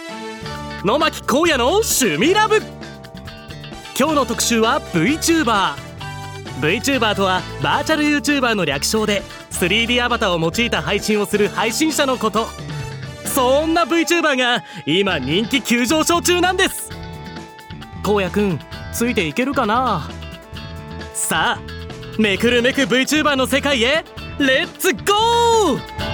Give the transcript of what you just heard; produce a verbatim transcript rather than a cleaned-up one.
野巻光也の趣味ラブ。今日の特集は VTuber。 VTuber とはバーチャル YouTuber の略称で スリーディー アバターを用いた配信をする配信者のこと。そんな VTuber が今人気急上昇中なんです。光也くんついていけるかな。さあめくるめく VTuber の世界へレッツゴー。